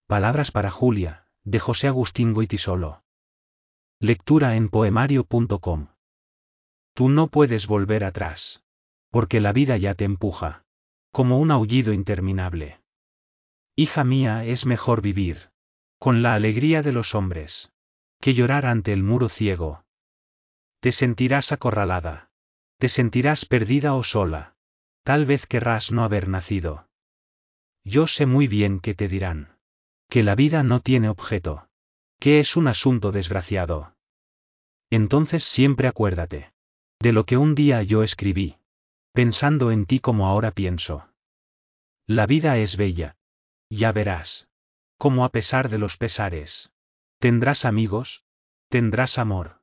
Palabras para Julia, de José Agustín Goytisolo. Lectura en poemario.com. Tú no puedes volver atrás. Porque la vida ya te empuja. Como un aullido interminable. Hija mía, es mejor vivir. Con la alegría de los hombres. Que llorar ante el muro ciego. Te sentirás acorralada. Te sentirás perdida o sola. Tal vez querrás no haber nacido. Yo sé muy bien que te dirán. Que la vida no tiene objeto. Que es un asunto desgraciado. Entonces siempre acuérdate. De lo que un día yo escribí. Pensando en ti como ahora pienso. La vida es bella. Ya verás. Como a pesar de los pesares. Tendrás amigos. Tendrás amor.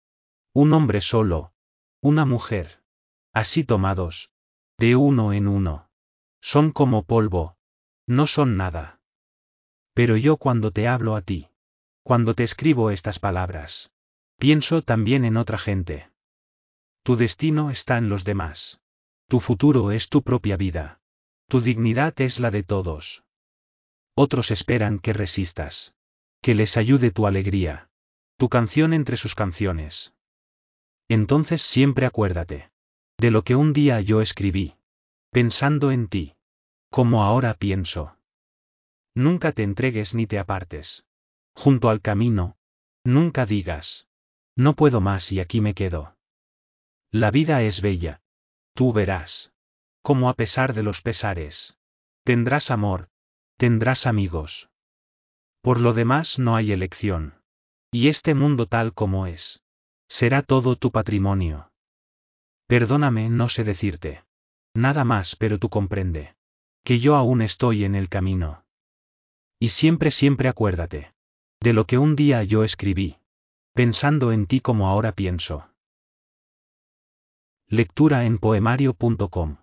Un hombre solo. Una mujer. Así tomados. De uno en uno. Son como polvo. No son nada. Pero yo cuando te hablo a ti. Cuando te escribo estas palabras. Pienso también en otra gente. Tu destino está en los demás. Tu futuro es tu propia vida. Tu dignidad es la de todos. Otros esperan que resistas. Que les ayude tu alegría. Tu canción entre sus canciones. Entonces siempre acuérdate. De lo que un día yo escribí. Pensando en ti. Como ahora pienso. Nunca te entregues ni te apartes. Junto al camino. Nunca digas. No puedo más y aquí me quedo. La vida es bella. Tú verás. Como a pesar de los pesares. Tendrás amor. Tendrás amigos. Por lo demás no hay elección. Y este mundo tal como es. Será todo tu patrimonio. Perdóname, no sé decirte. Nada más, pero tú comprende. Que yo aún estoy en el camino. Y siempre, siempre acuérdate. De lo que un día yo escribí. Pensando en ti como ahora pienso. Lectura en poemario.com